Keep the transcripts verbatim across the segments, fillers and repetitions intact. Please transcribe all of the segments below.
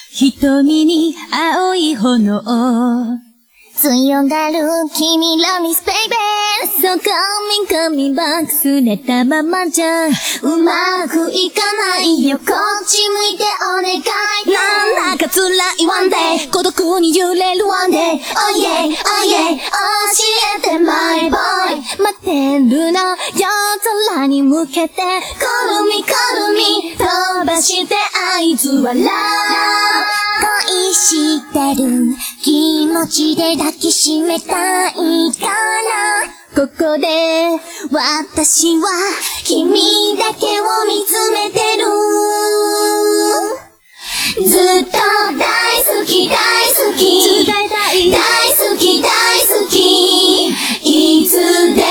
瞳に青い炎強がる君らにスペイベー So coming coming back すねたままじゃうまくいかないよこっち向いてお願いなんだか辛いワンデー孤独に揺れるワンデー Oh yeah, oh yeah 教えて my boy 待ってるの夜空に向けて Call me call me 飛ばして合図笑う恋してる気持ちで抱きしめたいからここで私は君だけを見つめてるずっと大好き大好き伝えたい大好き大好きいつでもはい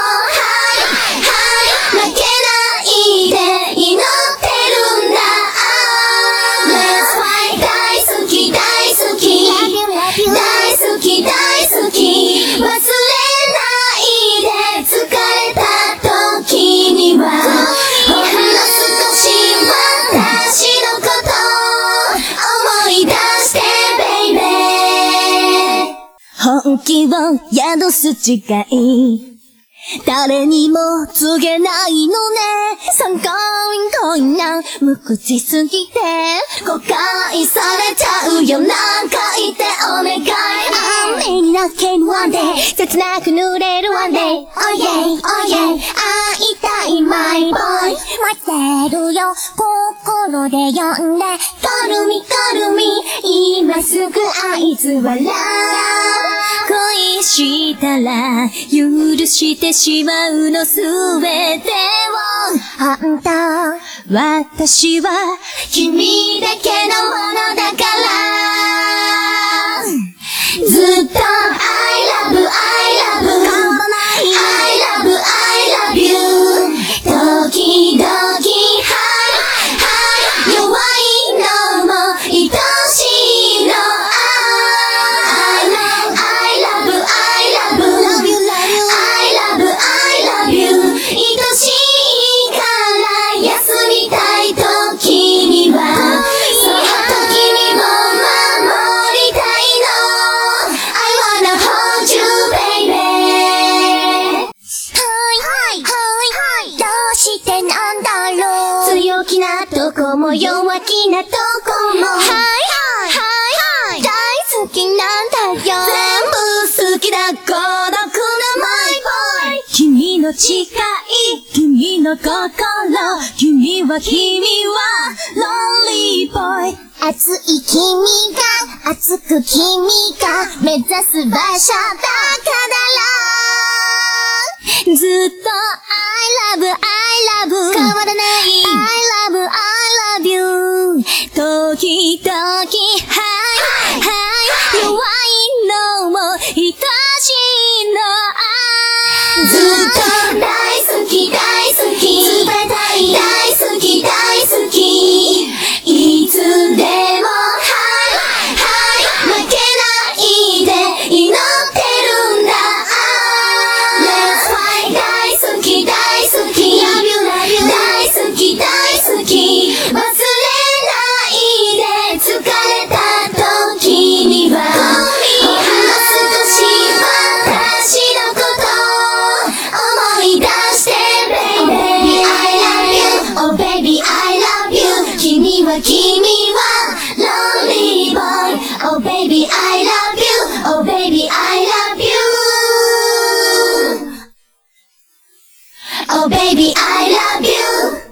はい負けないで祈ってるんだ Let's fight 大好き大好き大好き大好き忘れないで疲れた時にはほんの少し私のこと思い出してベイベー本気を宿す誓い誰にも告げないのね So going going now 無口すぎて誤解されちゃうよなんか言ってお願い雨に泣けるワンデー切なく濡れるワンデー Oh yeah, oh yeah 会いたい my boy 待ってるよ心で呼んで Call me, call me 今すぐ合図笑う恋したら許してしまうのすべてを本当私は君だけのものだからずっと I love, I love 変わらない I love, I love you 時々 Hi, Hi 弱いのも愛しいの I love, I love, I love Love you, love you I love, I love you 愛しいから休みたい時にはその時にも守りたいの I wanna hold you baby はいはいどうしてなんだろう強気なとこも弱気なとこもはいはい大好きなんだよ全部好きだ孤独な my boy 君の誓い君の心君は君は Lonely boy 熱い君が熱く君が目指す場所だからずっと I love I love 変わらない I love I love you 時々 Hi Hi 弱いのも愛しいのずっと大好き大好き伝えたい大好き大好きいつでも Hi Hi 負けないで祈ってるんだ Let's fight 大好き大好き Love you love you 大好き大好き忘れないで疲れた時にはほんの少し私のこと思い出して Baby I love you Oh baby I love you 君は君は Lonely boy Oh baby I love you Oh baby I love you Oh baby I love you